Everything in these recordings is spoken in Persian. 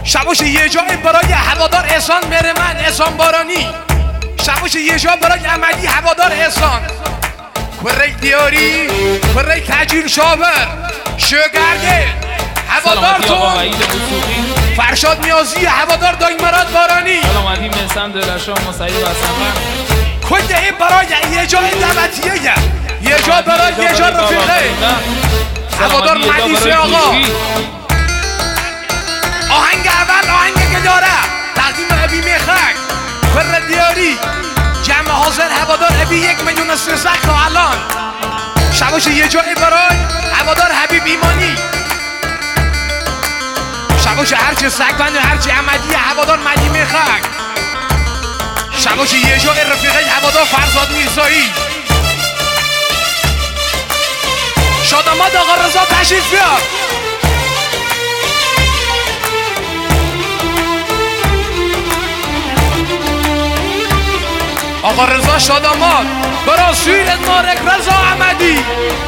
شباش یه جای برای هوادار احسان بره من احسان بارانی شباش یه جا برای احمدی هوادار احسان کره دیاری کره تجیل شاور شگرده هوادار تون فرشاد نیازی هوادار دایمراد بارانی سلام علیکم میسم درشام مسعید حسن کده برای یه جای دعوتیه یه جا برای یه جا رفیقه هوادار مدیسه آقا آهنگ اول آهنگ که داره تقدیم ابی میخک کره دیاری جمع حاضر هوادار ابی 1,300,000 تا الان شباش یه جای برای هوادار حبیب ایمانی شباش هرچه سگبند و هرچه احمدی هوادار مدی میخک شباش یه جای رفیقه هوادار فرزاد میرزایی شاداماد آقا رضا تشریف بیار آقا رضا شاداماد برا سویرت مارک رضا احمدی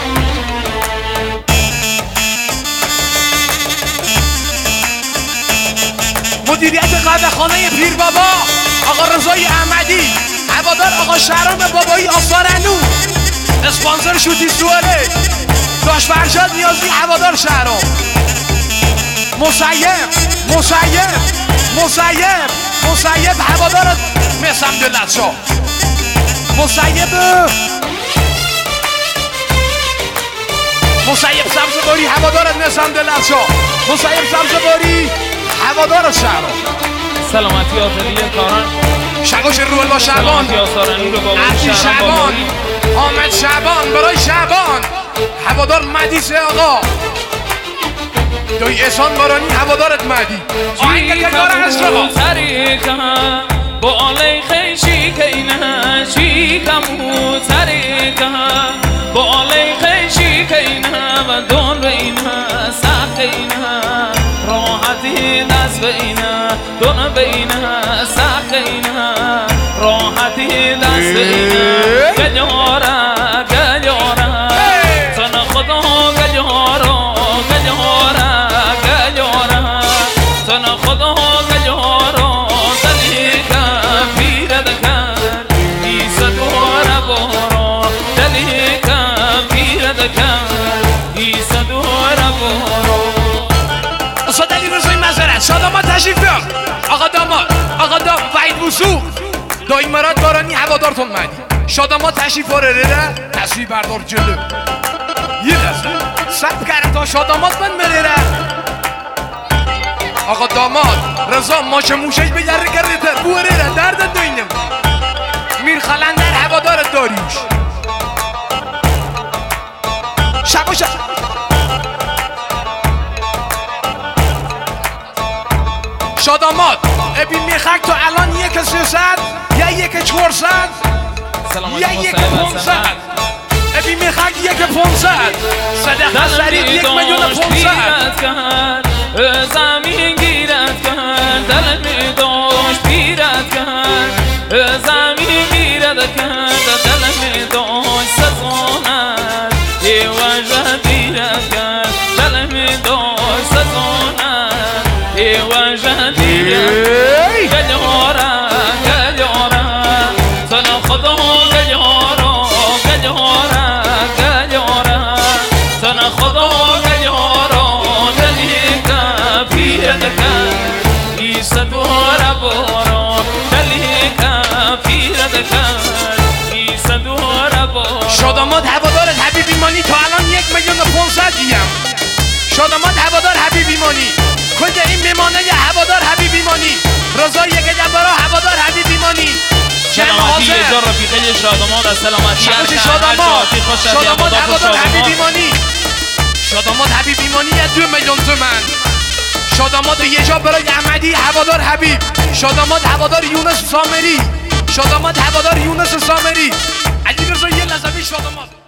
مدیریت قهوه خانه پیر بابا آقا رضای احمدی هوادار آقا شهرام بابایی آثارنو اسپانسر شوتی سواله داش فرشاد نیازی هوادار شهرام مسیب هوادار میسم دلتشا مسیب سبزباری هوادارت میسم دلتشا مسیب سبزباری هوادار شهرام سلامتی آتلیه کاران شقاش روحل با شعبان عبدی شعبان حامد شعبان برای شعبان هوادار مدیسه آقا دایی احسان بارانی هوادارت مدی آهنگ که کار هست آقا با آلی خیشی کینه شیکمو تریکه با آلی خیشی کینه و دون بینه سخینه راحتی دست بینه دون بینه سخینه راحتی دست بینه گجاره سن خدا گجاره سن خدا گجاره استاد علی رضایی مزرعت شاداماد تشریف بیار آقا داماد وحید وثوق دایمراد بارانی هوادارتون مدی شاداماد تشریف بیاره تصویر بردار جلو یه لحظه سب کرد تا شاداماد من بره آقا داماد رضا ماشه موشش بگره کرده بوره درد دوینم میر خلندر هوادارت داریوش شباش شاداماد ابی میخک تو الان 1,300 یا 1,400 یا 1,500 ابی میخک 1,500 صدقه سریع 1,500,000 زمین گیرد کرد دل می داشت پیرد کرد زمین گیرد کرد دل می داشت سزاند یه وجه دیرد کرد دل می داشت سزاند یه وجه دیرد گجاره سن خدا گجاره سن خدا گجاره دلی که پیرد کرد ایسا دوره بارا دلی که پیرد کرد ایسا دوره بارا شاداماد هوادارت حبیب ایمانی تا الان 1,500,000 دیم شاداماد هوادار حبیب ایمانی کل این میمانه ی هوادار حبیب ایمانی رضایی که جبارا هوادار حبیب ایمانی سلامتی یه جا رفیقه شاداماد از سلامتی شاداماد هوادار حبیب ایمانی شاداماد حبیب ایمانی 2,000,000 تومن شاداماد یه جا برای احمدی هوادار حبیب شاداماد هوادار یونس سامری شاداماد هوادار یونس سامری علی رضا یه لحظه شاداماد